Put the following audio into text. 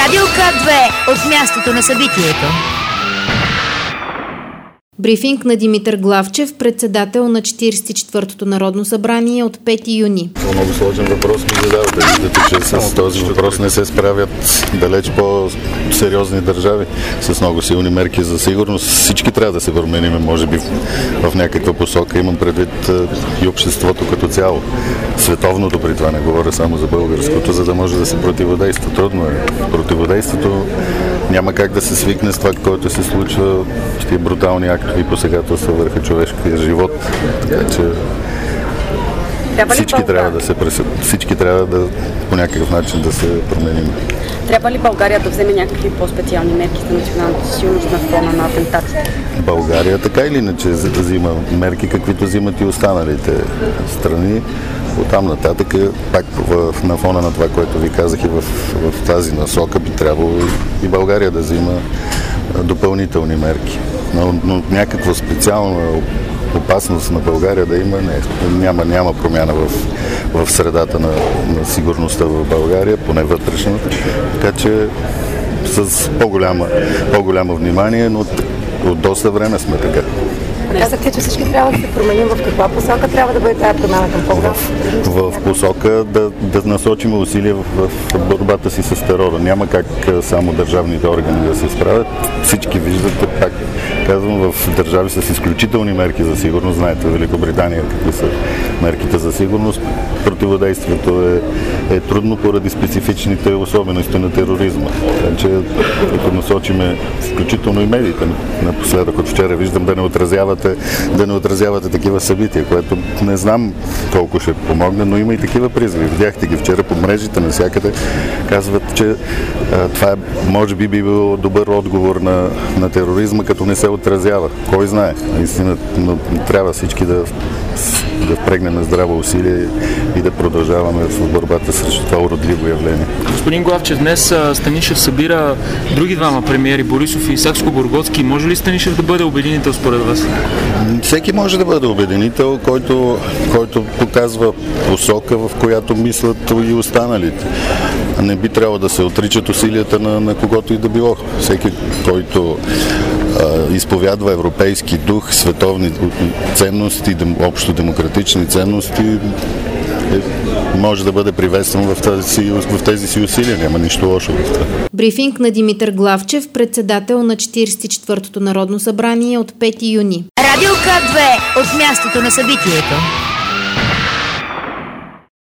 Радио К2 от мястото на събитието. Брифинг на Димитър Главчев, председател на 44-то Народно събрание от 5 юни. Много сложен въпрос ми задавате. Виждате, че с този въпрос не се справят далеч по-сериозни държави с много силни мерки за сигурност. Всички трябва да се променим, може би в някаква посока. Имам предвид и обществото като цяло. Световното при това, не говоря само за българското, за да може да се противодейства. Трудно е. Противодейството няма как да се свикне с това, което се случва, с тия брутални актови посегателства върху човешкия живот. Така че всички трябва да по някакъв начин да се променим. Трябва ли България да вземе някакви по-специални мерки за националната сигурност на фона на атентатите? България така или иначе взима мерки, каквито взимат и останалите страни. Оттам нататък, пак на фона на това, което ви казах и в тази насока, би трябвало и България да взима допълнителни мерки. Но някаква специална опасност на България да има, няма промяна в средата на сигурността в България, поне вътрешната. Така че с по-голямо внимание, но от доста време сме така. Казахте, че всички трябва да се променим. В каква посока трябва да бъде тази промяна към по-голяма? В посока да насочим усилия в борбата си с терора. Няма как само държавните органи да се справят. Всички виждате, пак казвам, в държави с изключителни мерки за сигурност. Знаете, в Великобритания какви са мерките за сигурност. Противодействието е трудно поради специфичните особености на тероризма. Така че, като насочиме включително и медиите, напоследък от вчера виждам да не отразявате такива събития, което не знам колко ще помогне, но има и такива призиви. Видяхте ги вчера по мрежите, навсякъде казват, че това може би било добър отговор на тероризма, като не се отразява. Кой знае? Наистина, но трябва всички да впрегнем на здраво усилие и да продължаваме в борбата срещу това уродливо явление. Господин Главчев, днес Станишев събира други двама премиери, Борисов и Сакскобургготски. Може ли Станишев да бъде обединител според вас? Всеки може да бъде обединител, който показва посока, в която мислят и останалите. Не би трябвало да се отричат усилията на когото и да било. Всеки, който изповядва европейски дух, световни ценности, общо демократични ценности, може да бъде приветстван в тези си усилия. Няма нищо лошо в това. Брифинг на Димитър Главчев, председател на 44-то Народно събрание от 5 юни. Радио К2 от мястото на събитието.